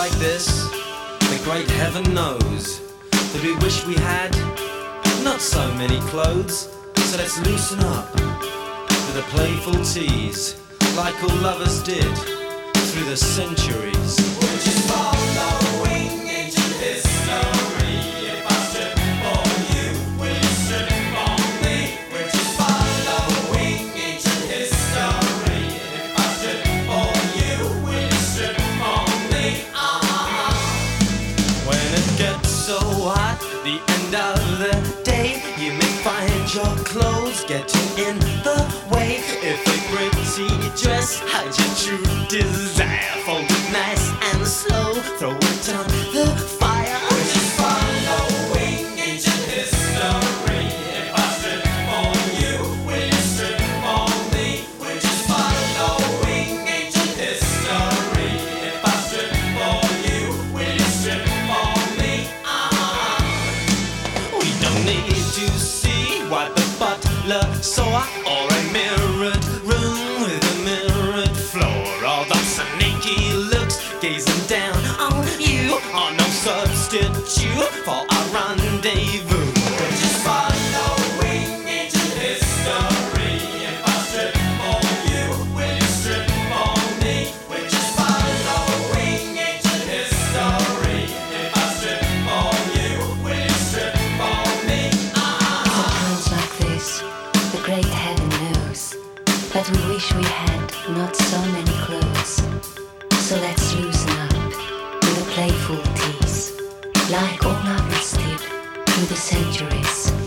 like this, the great heaven knows that we wish we had not so many clothes. So let's loosen up with a playful tease, like all lovers did through the centuries. We're just following ancient history. If I strip for you, will you strip for me? We're just following ancient history. If I strip for you, will you strip for me? When it gets so hot, the end of the day, you may find your clothes getting in the way. If a pretty dress hides your true desire, fold it nice and slow, throw it on the fire. We're just following ancient history. If I strip for you, will you strip for me? We're just following ancient history. If I strip for you, will you strip for me? We don't need to see what the butler saw, or a mirrored room with a mirrored floor. All those sneaky looks gazing down on you are no substitute for our rendezvous. We're just following ancient history. If I strip for you, will you strip for me? We're just following ancient history. If I strip for you, will you strip for me? For times like this, the great heaven knows that we wish we had not so many clothes. So let's loosen up with a playful tease, like all lovers did through the centuries.